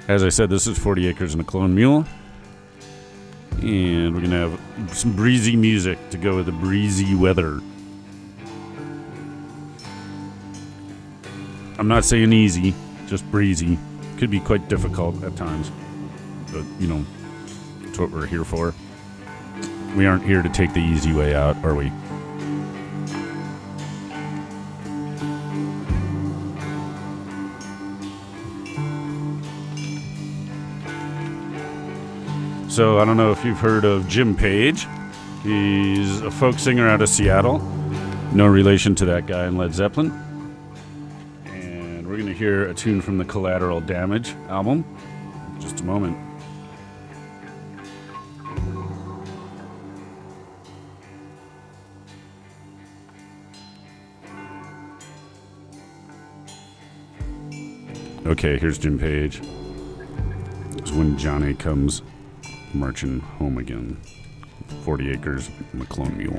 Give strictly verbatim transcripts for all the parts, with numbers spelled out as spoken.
As I said, this is forty acres and a clone mule. And we're going to have some breezy music to go with the breezy weather. I'm not saying easy, just breezy. Could be quite difficult at times. But, you know, that's what we're here for. We aren't here to take the easy way out, are we? So I don't know if you've heard of Jim Page. He's a folk singer out of Seattle. No relation to that guy in Led Zeppelin. And we're going to hear a tune from the Collateral Damage album in just a moment. Okay, here's Jim Page. It's When Johnny Comes Marching Home Again. forty acres and the clone mule.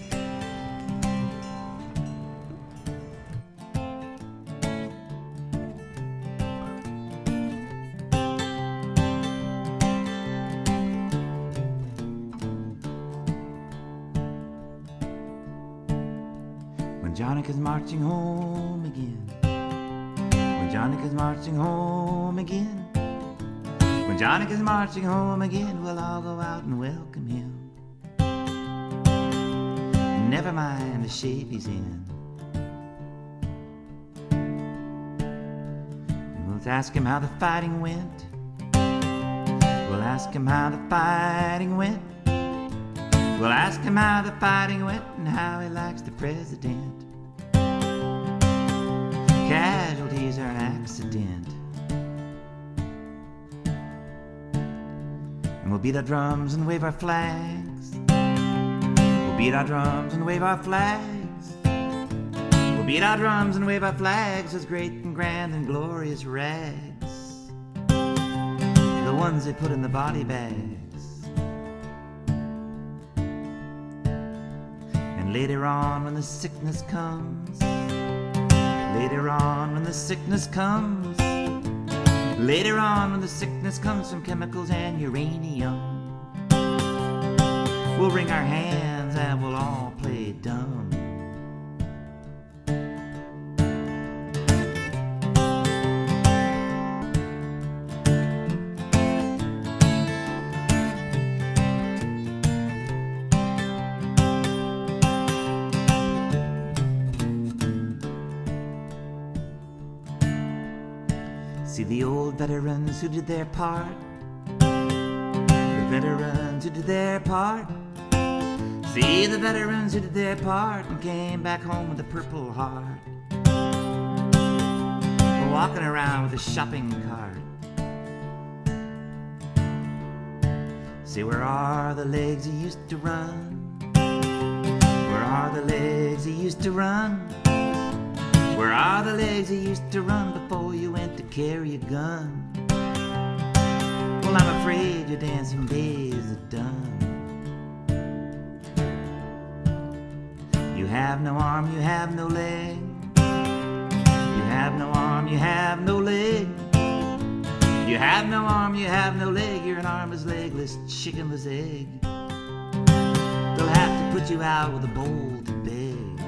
When Johnny comes marching home again. When Johnny comes marching home again. When Johnny comes marching home again, we'll all go out and welcome him. Never mind the shape he's in. And we'll ask him how the fighting went. We'll ask him how the fighting went. We'll ask him how the fighting went and how he likes the president. Casualties are an accident. We'll beat our drums and wave our flags. We'll beat our drums and wave our flags. We'll beat our drums and wave our flags as great and grand and glorious rags. The ones they put in the body bags. And later on when the sickness comes, later on when the sickness comes, later on when the sickness comes from chemicals and uranium, we'll wring our hands and we'll all play dumb. See the old veterans who did their part. The veterans who did their part. See the veterans who did their part and came back home with a purple heart. We're walking around with a shopping cart. See, where are the legs he used to run? Where are the legs he used to run? Where are the legs he used to run before you went to carry a gun? Well, I'm afraid your dancing days are done. You have no arm, you have no leg. You have no arm, you have no leg. You have no arm, you have no leg. You're an armless, legless, chickenless egg. They'll have to put you out with a bowl to beg.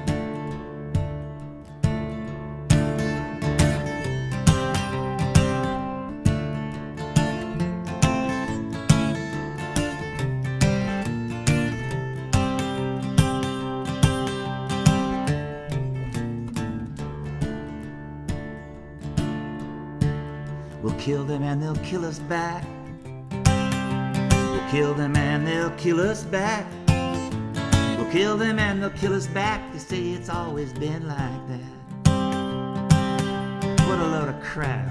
We'll kill them and they'll kill us back. We'll kill them and they'll kill us back. We'll kill them and they'll kill us back. They say it's always been like that. What a load of crap.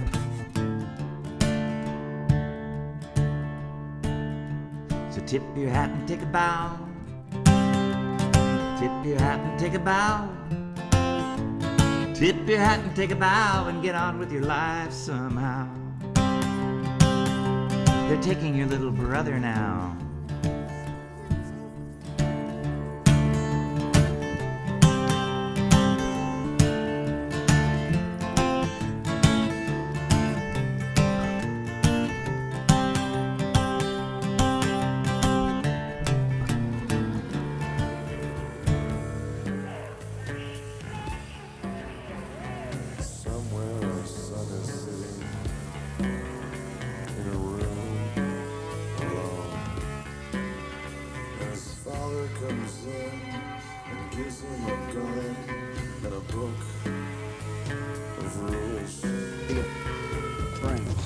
So tip your hat and take a bow. Tip your hat and take a bow. Tip your hat and take a bow and get on with your life somehow. They're taking your little brother now.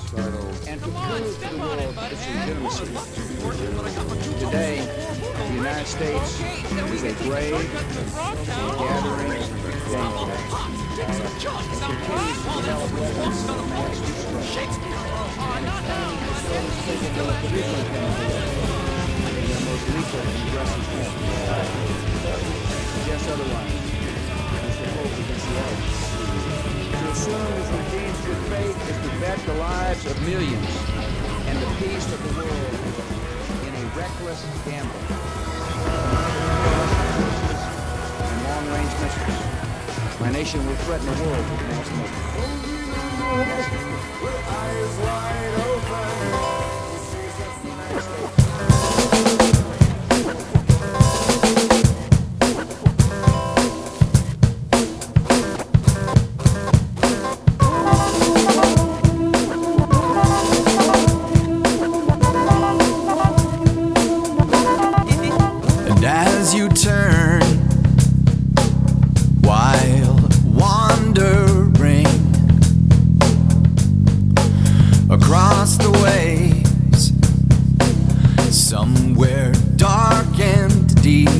and to prove to the world its legitimacy. Today, the United States is a brave, gathering danger. It continues to develop weapons of mass destruction. And it claims that so is capable of nuclear chemical in their most lethal and aggressive form. Guess otherwise. That's the hope against the odds. To assume this regime's good faith is to bet the lives of millions and the peace of the world in a reckless gamble. And long-range missiles. My nation will threaten the world with mass murder. With eyes wide open, the United States. As you turn while wandering across the waves, somewhere dark and deep,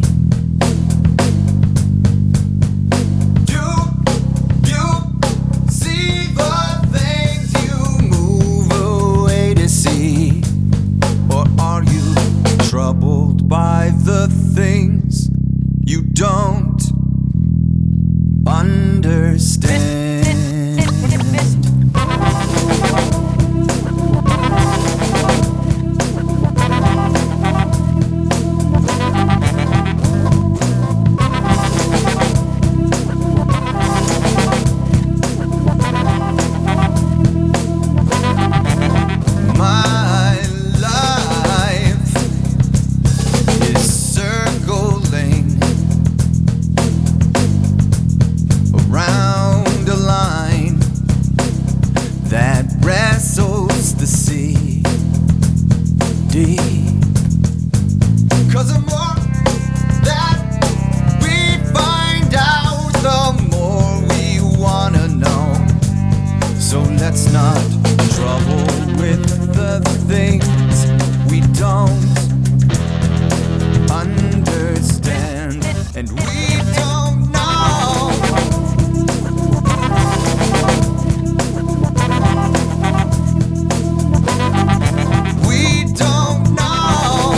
do you see the things you move away to see? Or are you troubled by the things you don't understand? My life is circling around a line that wrestles the sea deep. 'Cause the more that we find out, the more we wanna know. So let's not trouble with the things we don't understand, and we don't know. We don't know.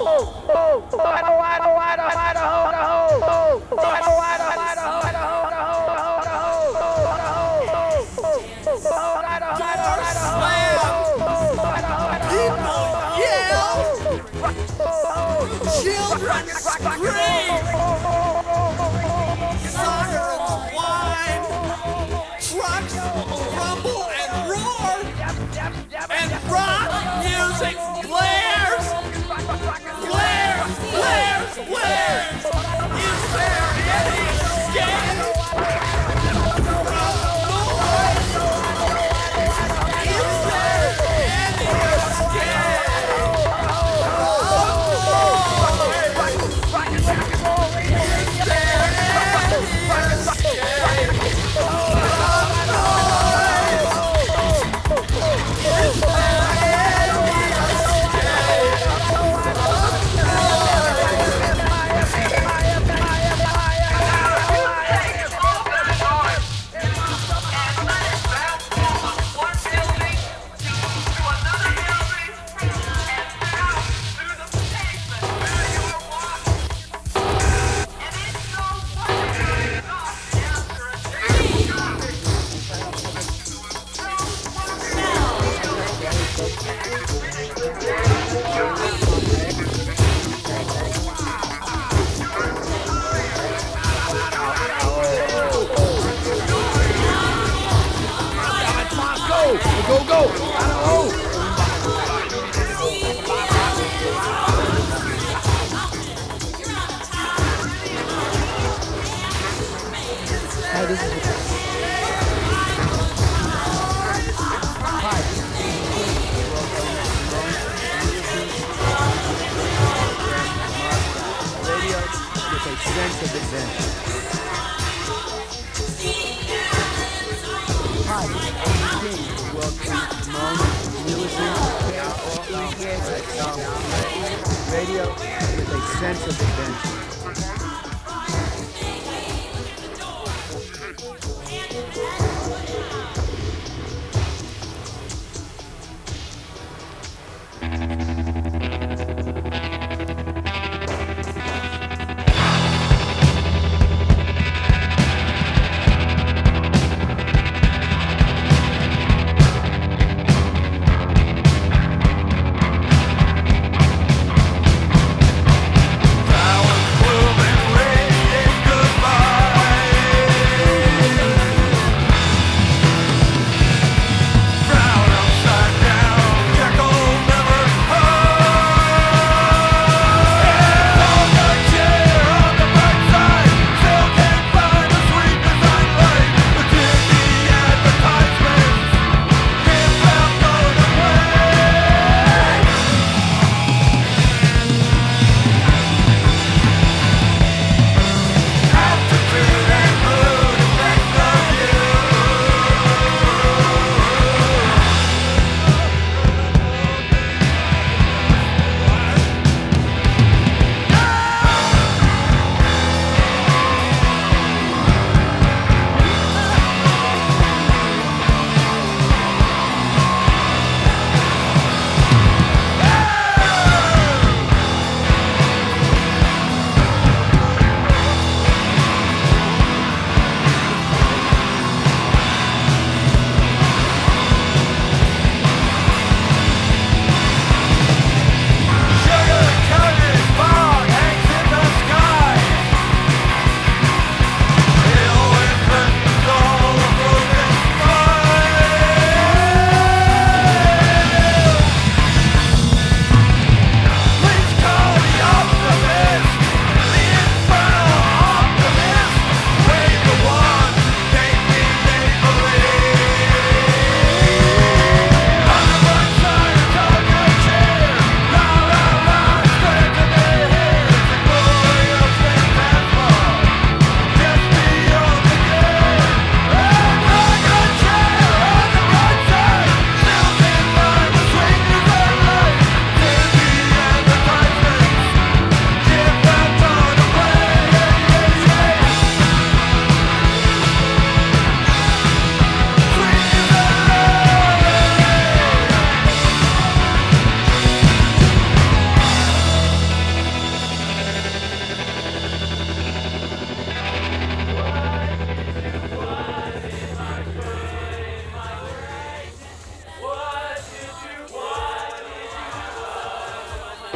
Children scream! Sirens whine! Trucks rumble and roar! And rock music blares! Blares! Blares! Blares! Is there any escape from noise? Is there any escape? Go, go! Oh! Hi, this is... Radio with a sense of adventure. Hi, this is King. Welcome to Moment. You're listening to Radio with a sense of adventure. Power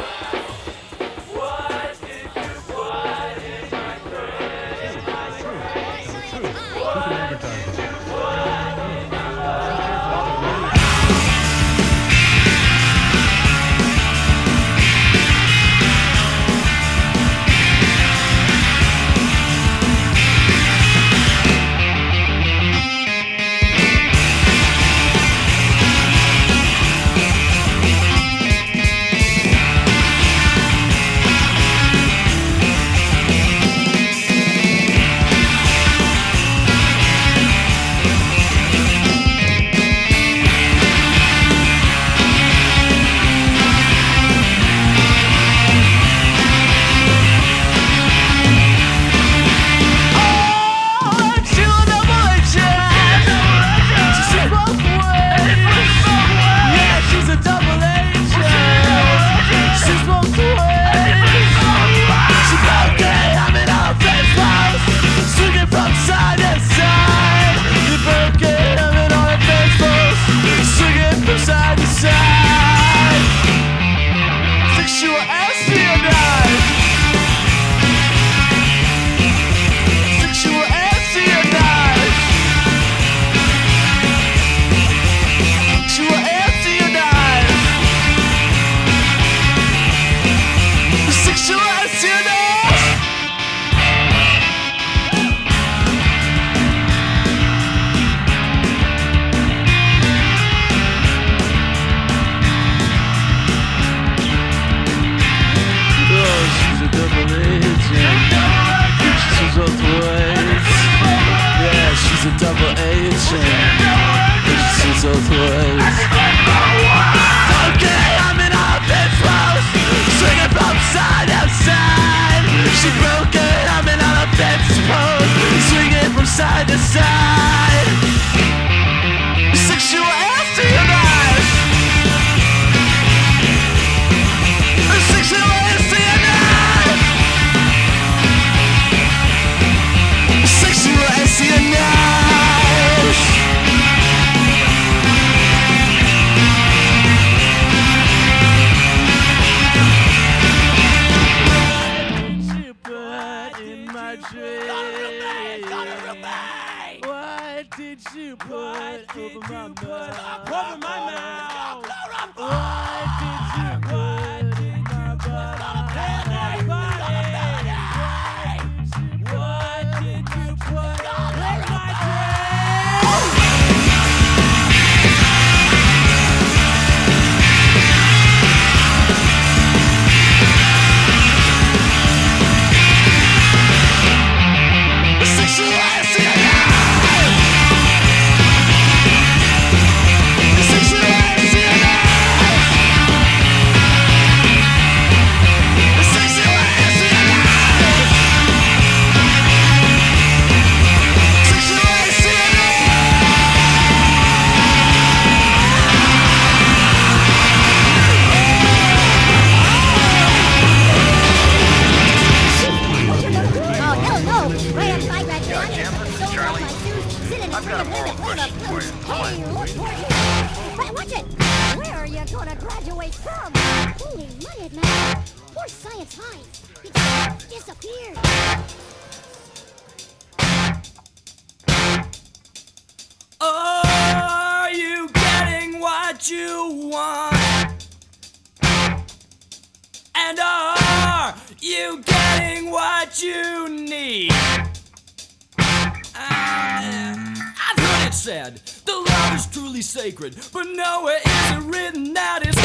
But nowhere is it written that it's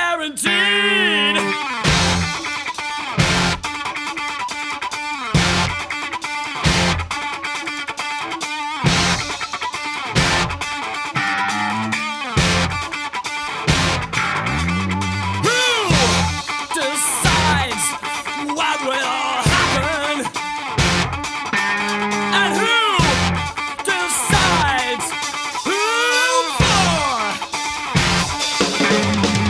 guaranteed. Who decides what will happen? And who decides who for?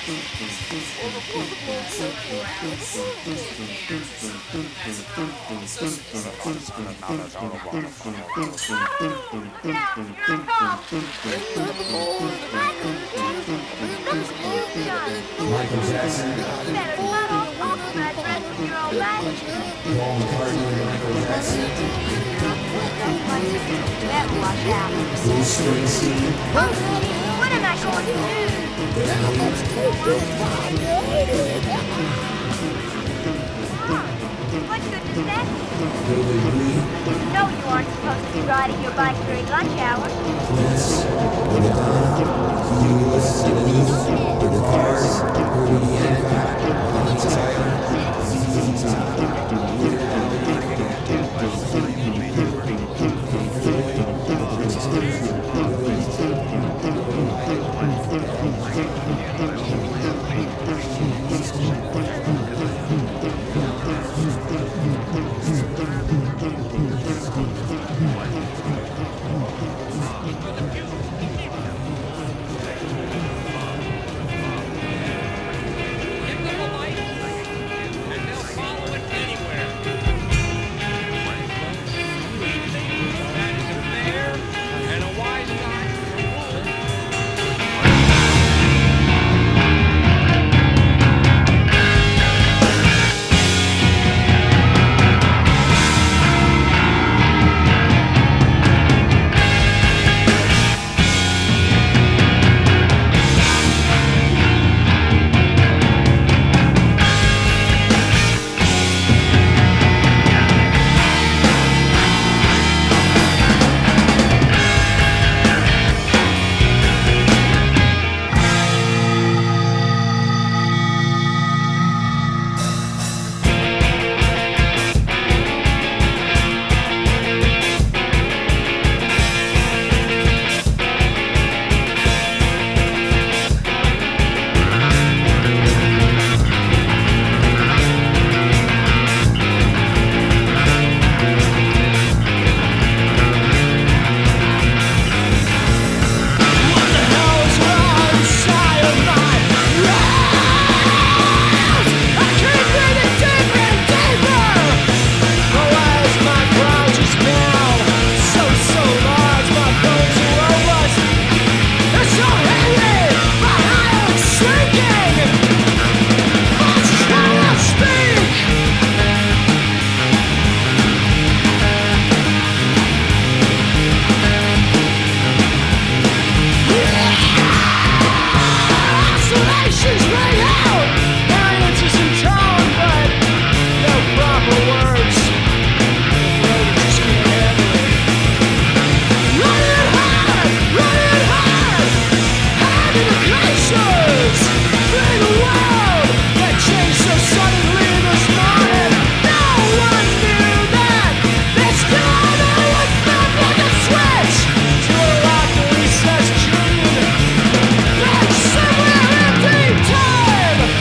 Michael Jackson, Paul McCartney, Michael Jackson, Bruce Springsteen. What am I going to do? What good does that do? David Lee. No, you aren't supposed to be riding your bike during lunch hour. Yes, the Madonna, Huey Lewis, the Guitars, Herbie Hancock, Bonnie Tyler, Z Z Top, Weird Al, Pink Floyd, The Pretenders, Somewhere in deep time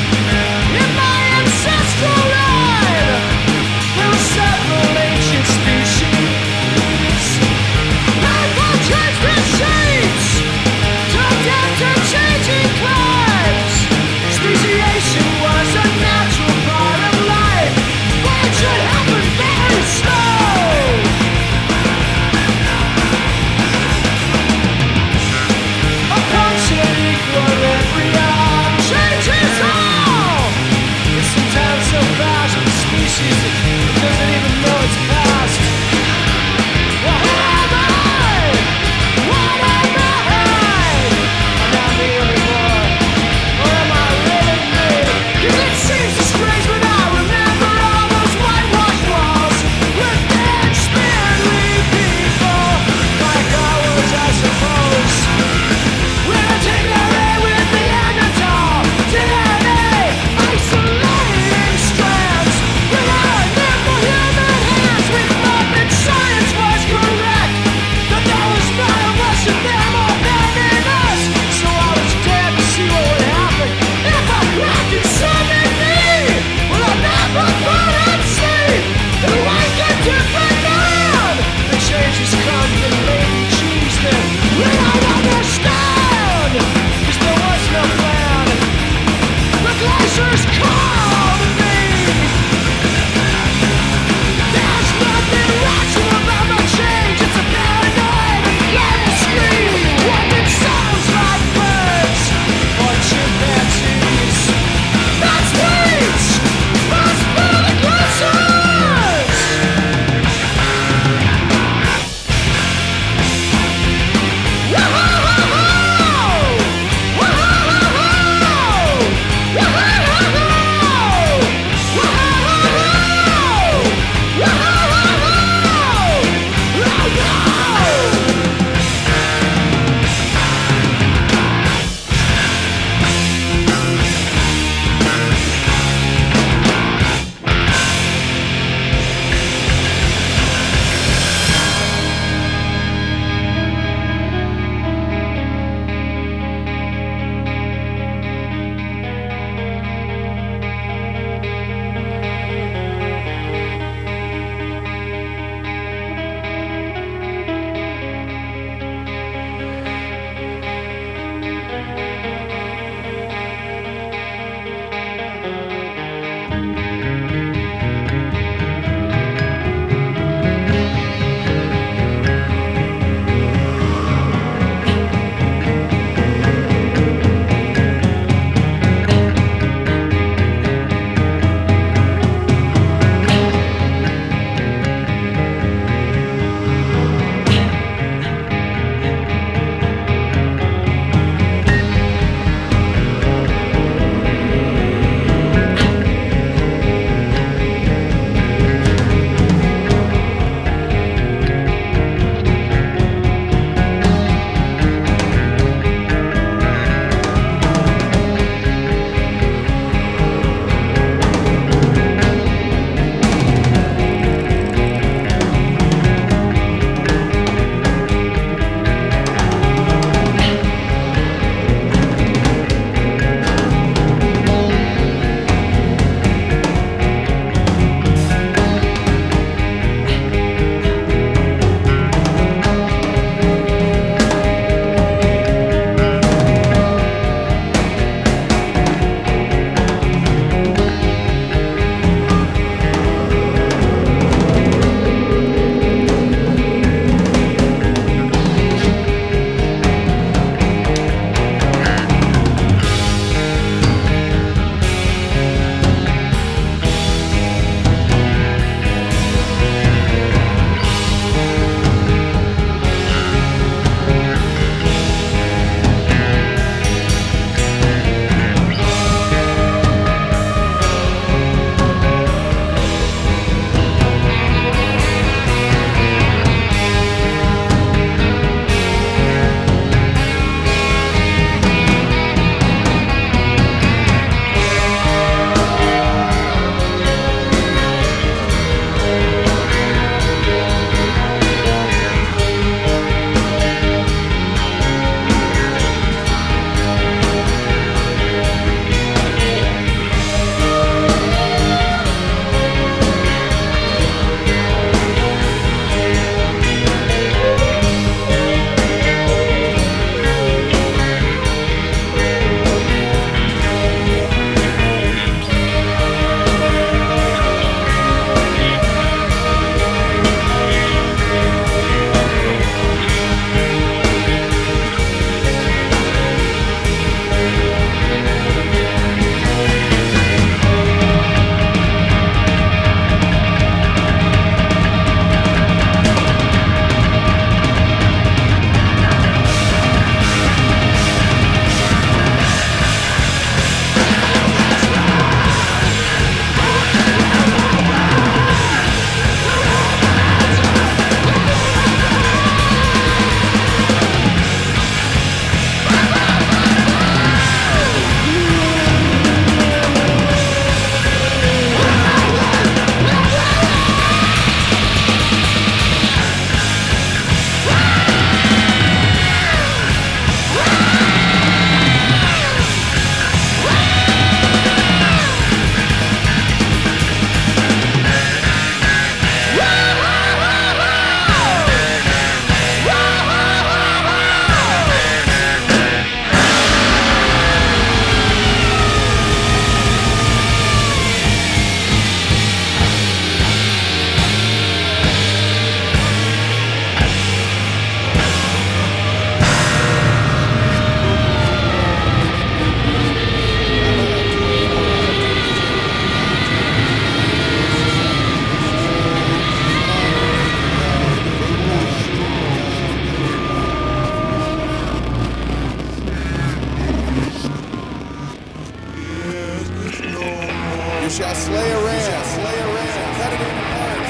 shall slay a ram. Shall slay a ram. Cut it into parts.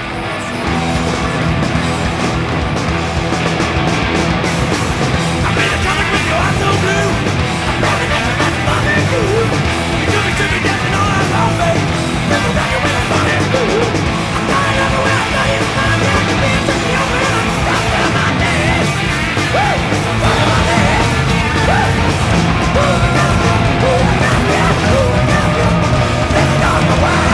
I made a comic with your eyes so blue. I'm running after that funny fool. You took me to me dancing all I love, babe. Never back away that funny fool. I'm dying of the way I thought you were mine. Yeah, I could be a turkey over and I'm stuck in my head. Woo! Stuck in my head. Woo! Woo! I got it. Woo! I got it. Woo! I got it. Let's go on the way.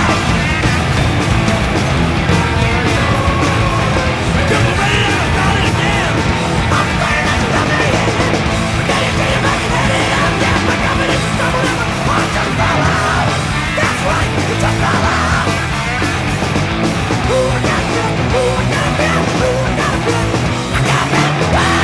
We took me ready and I got it again. I'm afraid that you love me again. But then you came back and had it up. Yeah, my confidence is doubled and my heart just fell out. That's right, it just fell out. Ooh, I got it. Ooh, I got it. Ooh, I got it. I got it.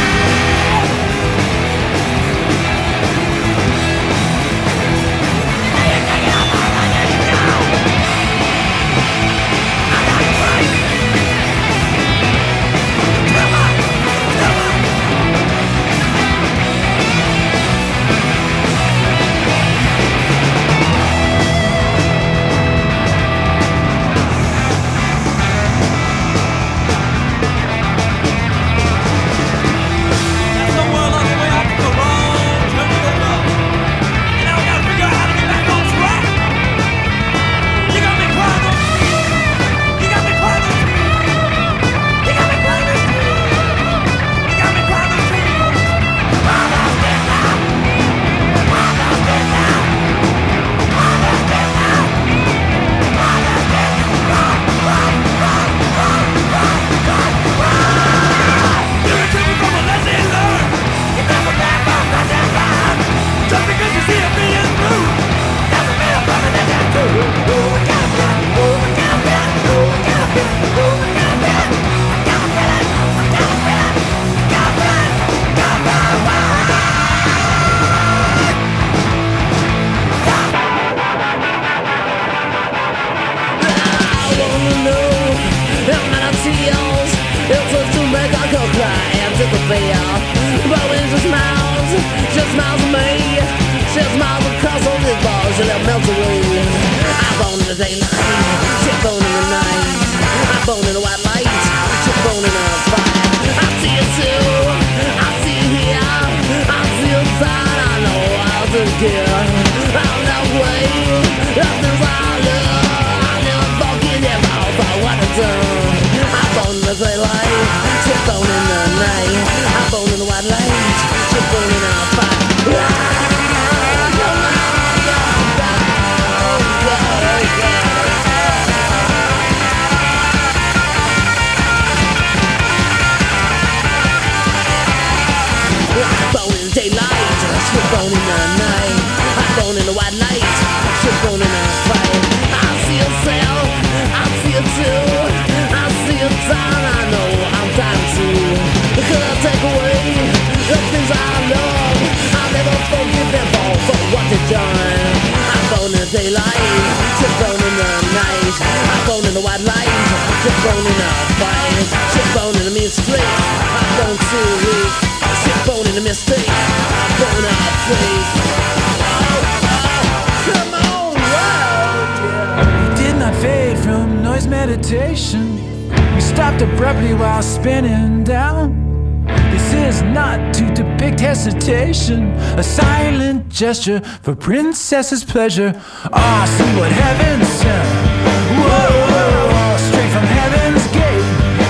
We stopped abruptly while spinning down. This is not to depict hesitation, a silent gesture for princess's pleasure. Ah, oh, see what heaven sent. Whoa, whoa, straight from heaven's gate.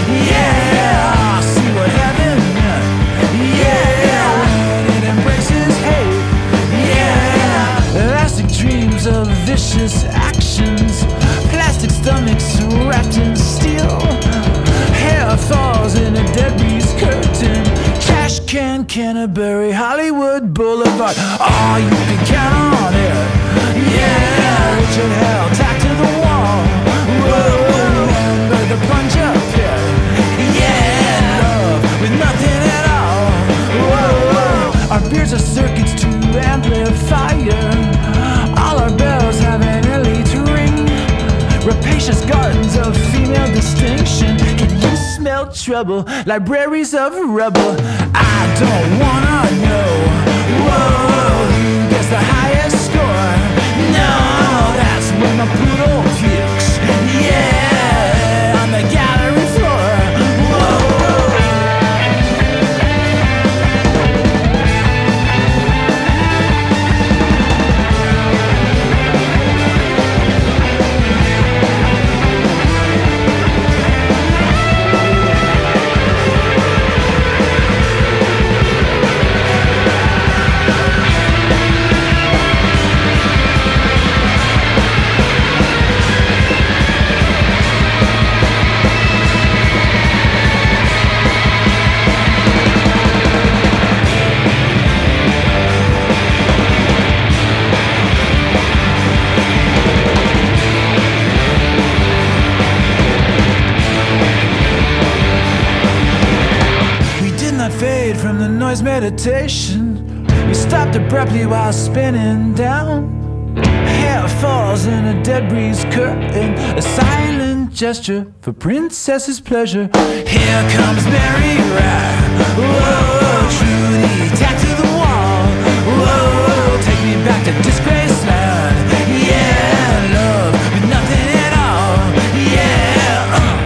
Yeah, ah, oh, see what heaven meant. Yeah, when it embraces hate. Yeah, elastic dreams of vicious actions. Plastic stomachs wrapped in steel. Hair falls in a Debbie's curtain. Trash can, Canterbury, Hollywood Boulevard. Oh, you can count on it. Yeah, Richard Hell, tacked to the wall. Whoa, remember the plunge-up pit. Yeah, love with nothing at all. Whoa, whoa, our beers are circuits to amplifier. All our bells have an elite ring. Rapacious gardens of female distinction. Can you smell trouble? Libraries of rubble. I don't wanna know. Whoa, who gets the highest score? No, that's when his meditation. He stopped abruptly while spinning down. Hair falls in a dead breeze curtain, a silent gesture for princess's pleasure. Here comes Mary Rye. Whoa, Trudy, tacked to the wall. Whoa, take me back to Disgraceland. Yeah, love with nothing at all. Yeah, uh.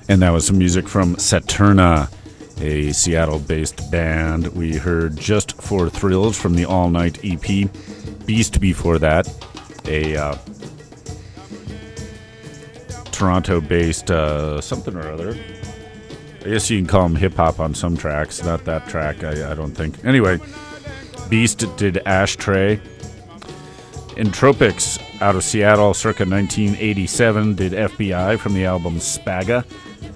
And that was some music from Saturna, a Seattle-based band. We heard Just for Thrills from the All Night E P. Beast before that, a uh, Toronto-based uh, something or other. I guess you can call them hip-hop on some tracks. Not that track, I, I don't think. Anyway, Beast did Ashtray. Entropics out of Seattle circa nineteen eighty-seven did F B I from the album Spaga.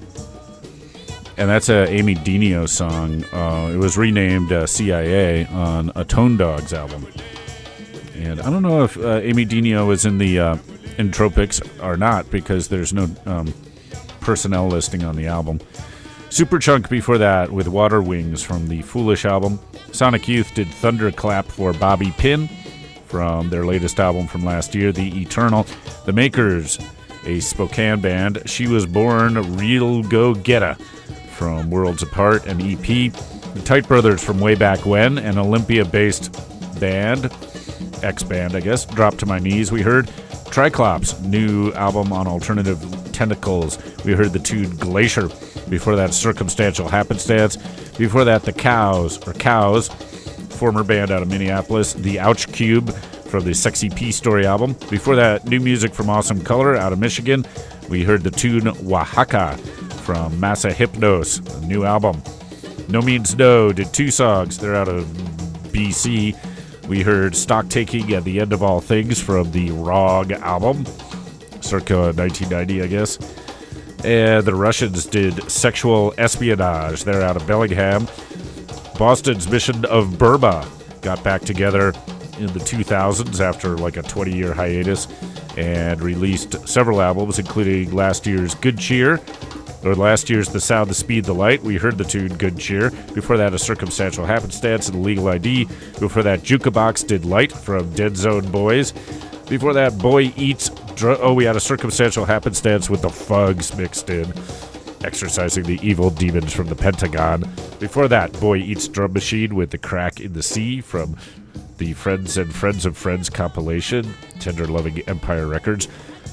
And that's a Amy Dineo song. Uh, it was renamed uh, C I A on a Tone Dogs album. And I don't know if uh, Amy Dineo was in the uh, Entropics or not, because there's no um, personnel listing on the album. Superchunk before that with Water Wings from the Foolish album. Sonic Youth did Thunderclap for Bobby Pin from their latest album from last year, The Eternal. The Makers, a Spokane band. She Was Born Real Go Getta from Worlds Apart, an E P. The Tight Brothers from Way Back When, an Olympia-based band, ex-band, I guess, Drop to My Knees, we heard. Triclops, new album on Alternative Tentacles. We heard the tune Glacier. Before that, Circumstantial Happenstance. Before that, The Cows, or Cows, former band out of Minneapolis. The Ouch Cube from the Sexy P Story album. Before that, new music from Awesome Color out of Michigan. We heard the tune Oaxaca from Massa Hypnos, a new album. No Means No did two songs. They're out of B C. We heard Stock Taking at the End of All Things from the R O G album, circa nineteen ninety, I guess. And the Russians did Sexual Espionage. They're out of Bellingham. Boston's Mission of Burma got back together in the two thousands after like a twenty-year hiatus and released several albums, including last year's Good Cheer, or last year's The Sound, the Speed, the Light. We heard the tune Good Cheer. Before that, A Circumstantial Happenstance and Legal I D. Before that, Jukebox did Light from Dead Zone Boys. Before that, Boy Eats... Dr- oh, we had A Circumstantial Happenstance with the Fugs mixed in, exorcising the evil demons from the Pentagon. Before that, Boy Eats Drum Machine with The Crack in the Sea from the Friends and Friends of Friends compilation, Tender Loving Empire Records.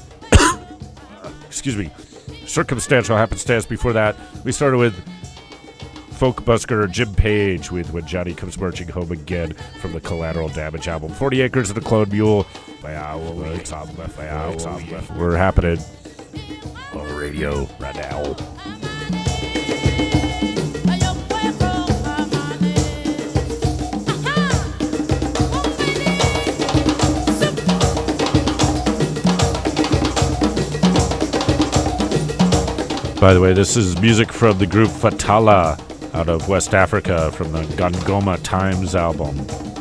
Excuse me. Circumstantial Happenstance. Before that, we started with folk busker Jim Page with When Johnny Comes Marching Home Again from the Collateral Damage album. forty Acres and a Clone Mule. We're happening on the radio right now. By the way, this is music from the group Fatala out of West Africa from the Gongoma Times album.